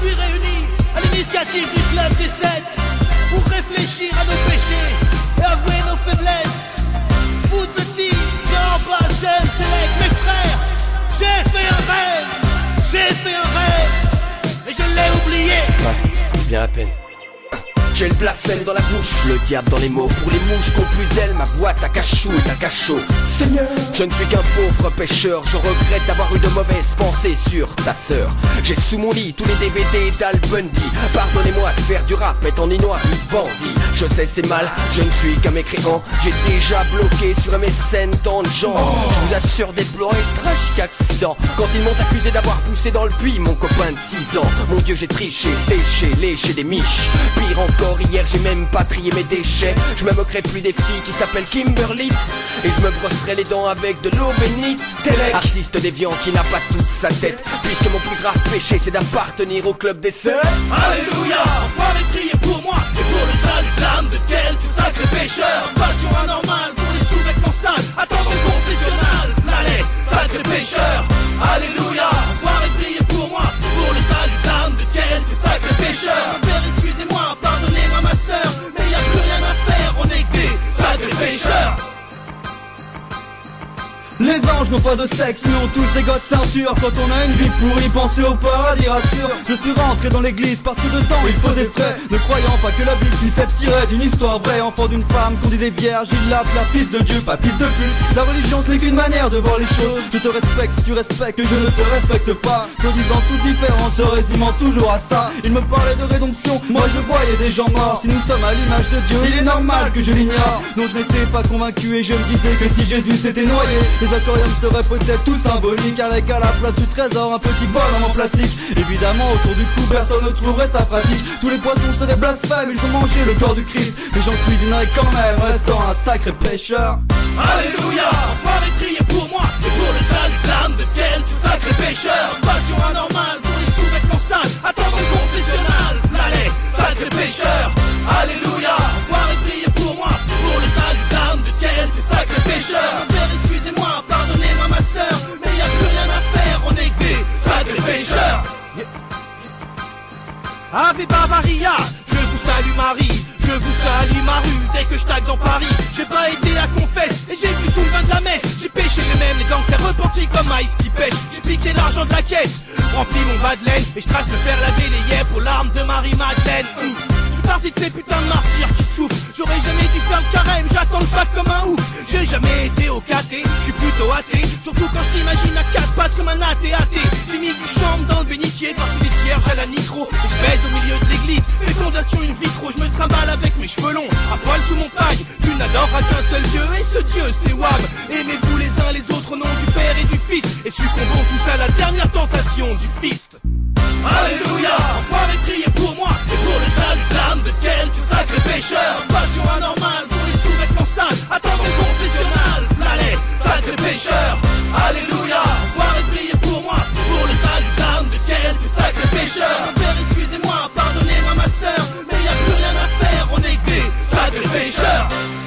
aujourd'hui réunis à l'initiative du club des 7 pour réfléchir à nos péchés et avouer nos faiblesses. Vous the team, Jean-Paul, James, Telek, mes frères, j'ai fait un rêve, et je l'ai oublié. Ouais, c'est bien la peine. J'ai le blasphème dans la bouche, le diable dans les mots. Pour les mouches qu'ont plus d'elle, ma boîte à cachou est un cachot. Seigneur, je ne suis qu'un pauvre pêcheur. Je regrette d'avoir eu de mauvaises pensées sur ta sœur. J'ai sous mon lit tous les DVD d'Al Bundy. Pardonnez-moi de faire du rap étant ninois, bandit. Je sais c'est mal, je ne suis qu'un mécréant. J'ai déjà bloqué sur MSN tant de gens. Je vous assure déplorer ce tragique accident quand ils m'ont accusé d'avoir poussé dans le puits mon copain de 6 ans. Mon Dieu, j'ai triché, séché, léché des miches. Pire encore, hier j'ai même pas trié mes déchets. Je me moquerai plus des filles qui s'appellent Kimberly et je me brosserai les dents avec de l'eau bénite. Telek, artiste déviant qui n'a pas toute sa tête, puisque mon plus grave péché c'est d'appartenir au club des 7. Alléluia, enfoiré, priez pour moi et pour le salut de l'âme de quelques sacrés pécheurs. Passion anormale pour les sous-vêtements sales, attendons le confessionnal. Allez, sacrés pécheurs. Alléluia, enfoiré, priez pour moi pour le salut de l'âme de quelques sacrés pécheurs. Père, excusez-moi, pardonnez-moi ma sœur, mais y a plus rien à faire, on est des sacrés pécheurs. Les anges n'ont pas de sexe, mais ont tous des gosses ceinture. Quand on a une vie pourrie, pensez au paradis, rassure. Je suis rentré dans l'église parce que dedans il faut des frais, ne croyant pas que la Bible puisse être tirée d'une histoire vraie. Enfant d'une femme qu'on disait vierge, il l'appela fils de Dieu, pas fils de pute. La religion ce n'est qu'une manière de voir les choses. Je te respecte si tu respectes, que je ne te respecte pas. Soi-disant toute différence se résumant toujours à ça. Il me parlait de rédemption, moi je voyais des gens morts. Si nous sommes à l'image de Dieu, il est normal que je l'ignore. Non, je n'étais pas convaincu et je me disais que si Jésus s'était noyé, les aquariums seraient peut-être tout symboliques, avec à la place du trésor un petit bonhomme en plastique. Évidemment autour du cou personne ne trouverait ça pratique. Tous les poissons seraient blasphèmes, ils ont mangé le corps du Christ. Les gens cuisineraient quand même, restant un sacré pécheur. Alléluia, enfoiré, priez pour moi et pour le salut de l'âme de quelques sacrés pécheurs. Passion anormale pour les sous-vêtements sales, attendons le confessionnal. Allez, sacrés pécheurs. Alléluia, enfoiré, priez pour moi pour le salut de l'âme de quelques sacrés pécheurs. Père, excusez-moi, pardonnez-moi ma sœur, mais y a plus rien à faire, on est des sacrés pécheurs. Ave Bavaria, je vous salue Marie, je vous salue ma rue. Dès que je tague dans Paris, j'ai pas été à confesse et j'ai bu tout le vin de la messe. J'ai pêché les mêmes, les gangsters repentis comme Ice-T pêche. J'ai piqué l'argent de la caisse, rempli mon bas de laine et je trace me faire laver les yeux pour l'arme de Marie-Madeleine. Partie de ces putains de martyrs qui souffrent. J'aurais jamais dû faire le carême, j'attends le pack comme un ouf. J'ai jamais été au caté, je suis plutôt athée. Surtout quand je t'imagine à quatre pattes comme un athée. J'ai mis du chambre dans le bénitier, farci les cierges à la nitro. Et je baise au milieu de l'église, fécondation in vitro. Je me trimballe avec mes cheveux longs, à poil sous mon pagne. Tu n'adoreras qu'un seul Dieu, et ce Dieu c'est Wam. Aimez-vous les uns les autres au nom du Père et du Fils, et succombons tous à la dernière tentation du fist. Alléluia, enfoiré, priez pour moi et pour le salut de l'âme de quelques sacrés pécheurs. Passion anormale pour les sous-vêtements sales, attendons le confessionnal. Allez, sacrés pécheurs. Alléluia, enfoiré, priez pour moi pour le salut de l'âme de quelques sacrés pécheurs. Père, excusez-moi, pardonnez-moi ma sœur, mais y a plus rien à faire, on est des sacrés pécheurs.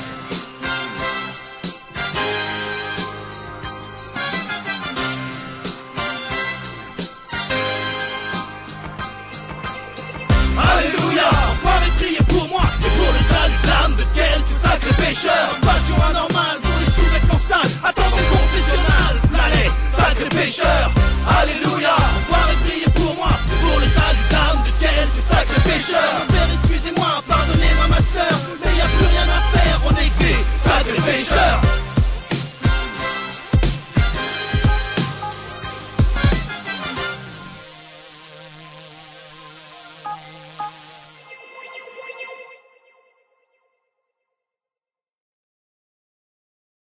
Alléluia, enfoiré, priez pour moi et pour le salut de l'âme de quelques sacrés pécheurs. Passion anormale pour les sous-vêtements sales, attendons le confessionnal. Allez, sacrés pécheurs.